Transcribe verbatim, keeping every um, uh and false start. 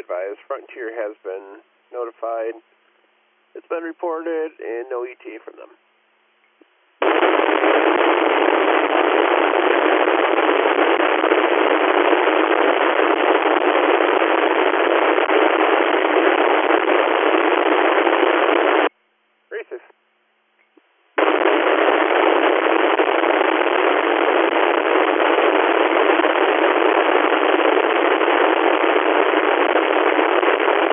advised, Frontier has been notified. It's been reported, and no E T A from them.